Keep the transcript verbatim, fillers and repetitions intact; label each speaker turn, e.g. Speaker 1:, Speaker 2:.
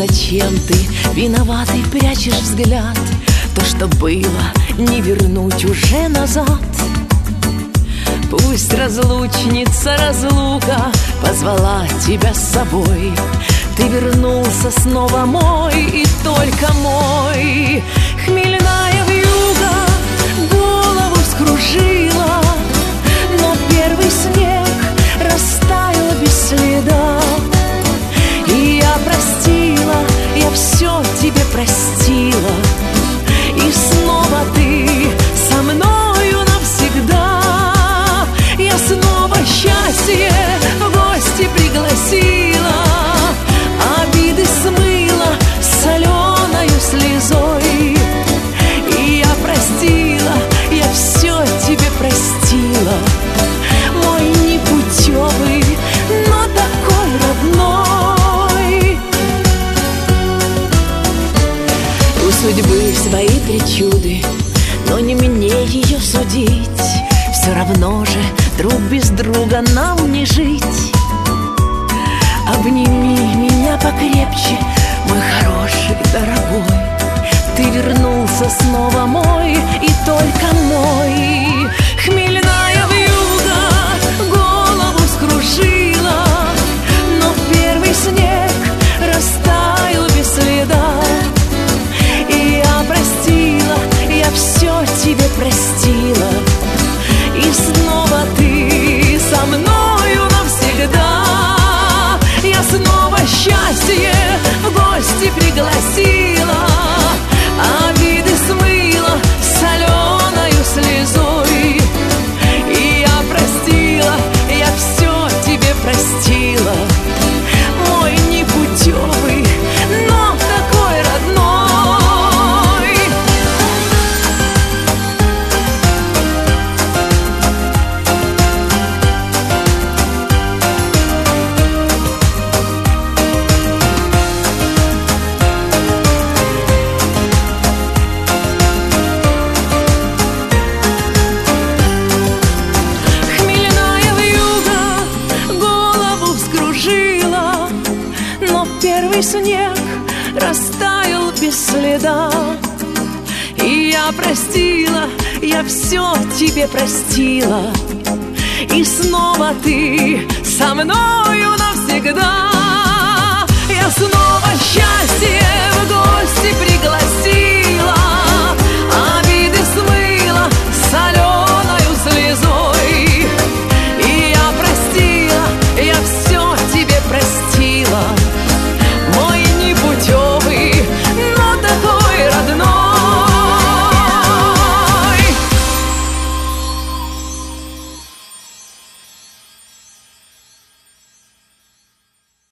Speaker 1: зачем ты, виноватый, прячешь взгляд? То, что было, не вернуть уже назад. Пусть разлучница, разлука позвала тебя с собой. Ты вернулся снова мой и только мой. Хмельная вьюга голову вскружила, но первый снег растаял без следа. И я простила, я все тебе простила. И снова ты со мною навсегда. Я снова счастье в гости пригласила, обиды смыла соленою слезой. И я простила, я все тебе простила. Мой непутевый, но такой родной. У судьбы свои причуды, но не мне ее судить. Все равно же друг без друга нам не жить. Обними меня покрепче, мой хороший, дорогой. Ты вернулся снова мой и только мой. Хмельная вьюга голову скружила, но первый снег растаял без следа. И я простила, я все тебе простила. И снова ты со мною навсегда. Я снова счастье в гости пригласила, обиды смыла соленою слезой. И я простила, я все тебе простила. Мой непутевый, но такой родной. Снег растаял без следа. И я простила, я все тебе простила. И снова ты со мною навсегда.